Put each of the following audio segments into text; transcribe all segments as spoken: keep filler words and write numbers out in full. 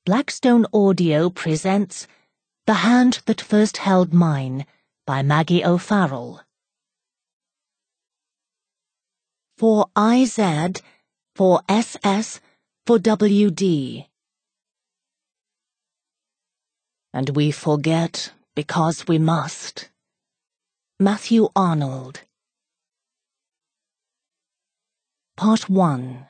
Blackstone Audio presents The Hand That First Held Mine by Maggie O'Farrell. For I Z, for S S, for W D. And we forget because we must. Matthew Arnold. Part one.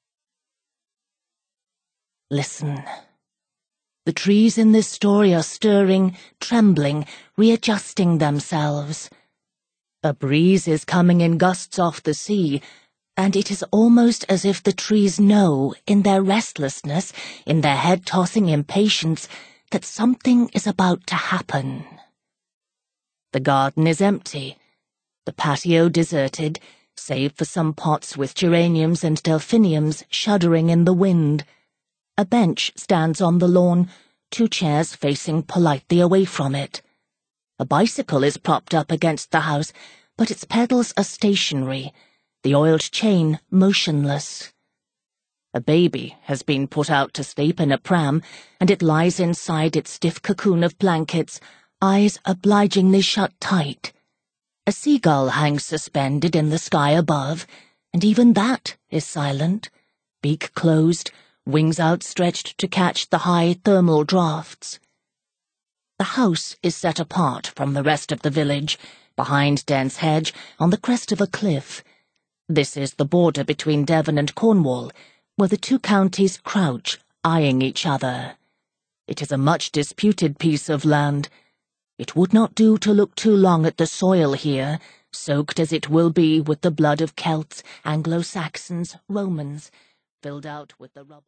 Listen. The trees in this story are stirring, trembling, readjusting themselves. A breeze is coming in gusts off the sea, and it is almost as if the trees know, in their restlessness, in their head-tossing impatience, that something is about to happen. The garden is empty, the patio deserted, save for some pots with geraniums and delphiniums shuddering in the wind. A bench stands on the lawn, two chairs facing politely away from it. A bicycle is propped up against the house, but its pedals are stationary, the oiled chain motionless. A baby has been put out to sleep in a pram, and it lies inside its stiff cocoon of blankets, eyes obligingly shut tight. A seagull hangs suspended in the sky above, and even that is silent, beak closed, wings outstretched to catch the high thermal draughts. The house is set apart from the rest of the village, behind dense hedge, on the crest of a cliff. This is the border between Devon and Cornwall, where the two counties crouch, eyeing each other. It is a much disputed piece of land. It would not do to look too long at the soil here, soaked as it will be with the blood of Celts, Anglo-Saxons, Romans, filled out with the rubble.